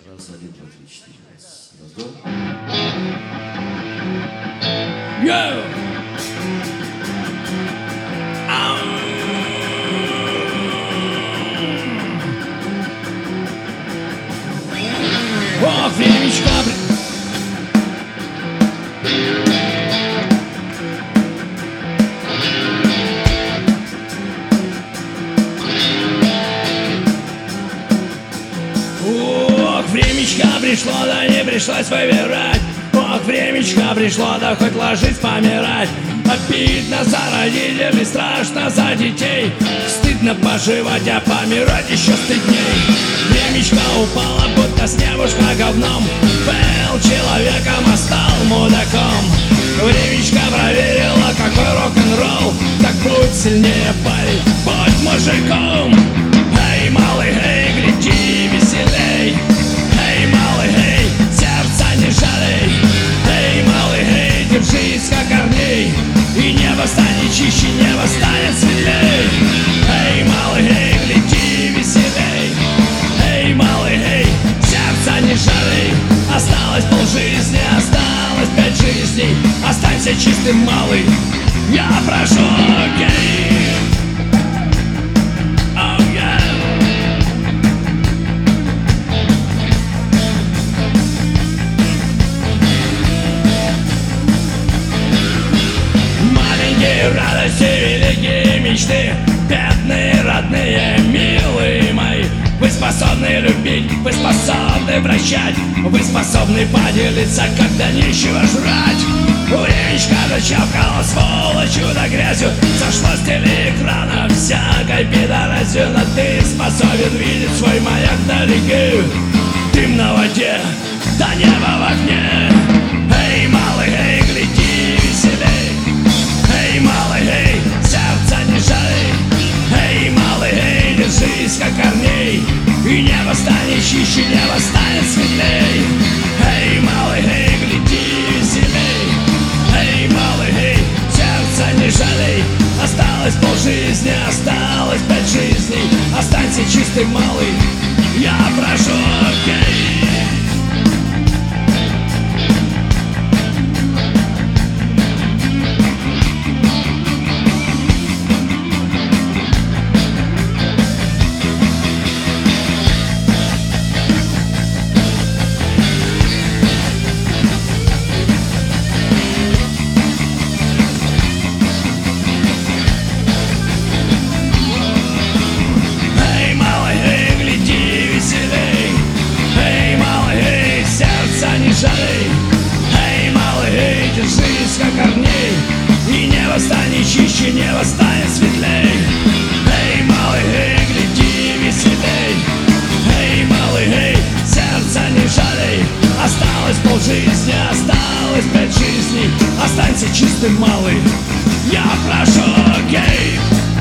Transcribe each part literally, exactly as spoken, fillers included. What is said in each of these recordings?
Раз, один, два, три, четыре. Раз, раз, два. Йоу! Ох, времечко, Ох, времечко пришло, да не пришлось выбирать. Ох, времечко пришло, да хоть ложись помирать. Обидно за родителей, страшно за детей. Стыдно поживать, а помирать еще стыдней. Времечко упало, будто с небушка говном. Был человеком, а стал мудаком. Времечко проверила, какой рок-н-ролл. Так будь сильнее, парень, будь мужиком. Эй, малый, эй, гляди веселей. Эй, малый, эй, сердца не жалей. Эй, малый, эй, держись как корней. И небо станет чище, небо станет светлей. Эй, малый, эй, гляди веселей. Эй, малый, эй, сердца не жалей. Осталось полжизни, осталось пять жизней. Останься чистым, малый, я прошу, окей. Радости, великие мечты, бедные, родные, милые мои. Вы способны любить, вы способны прощать, вы способны поделиться, когда нечего жрать. Времечко зачавкало сволочью да грязью, сошло с телеэкрана всякой пидорасью. Но ты способен видеть свой маяк вдалеке, дым на воде, да небо в окне. Эй, малый, эй, гляди веселей. Эй, малый, эй, сердца не жалей. Эй, малый, эй, держись как корней. И небо станет чище, небо станет светлей. Эй, малый, эй, гляди веселей. Эй, малый, эй, сердца не жалей. Осталось полжизни, осталось пять жизней. Останься чистым, малый, я прошу, окей. Эй, малый, эй, держись как корней. И небо станет чище, небо станет светлей. Эй, малый, эй, гляди веселей. Эй, малый, эй, сердца не жалей. Осталось полжизни, осталось пять жизней. Останься чистым, малый, я прошу, окей.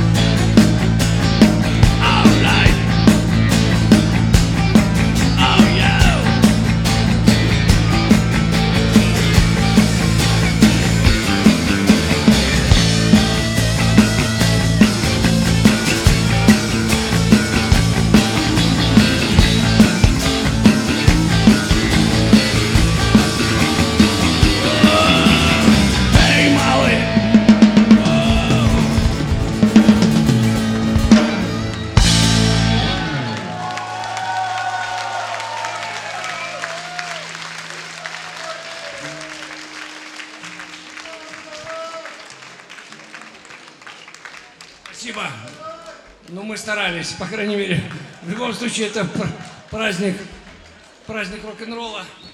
Спасибо. Ну, мы старались, по крайней мере. В любом случае, это праздник, праздник рок-н-ролла.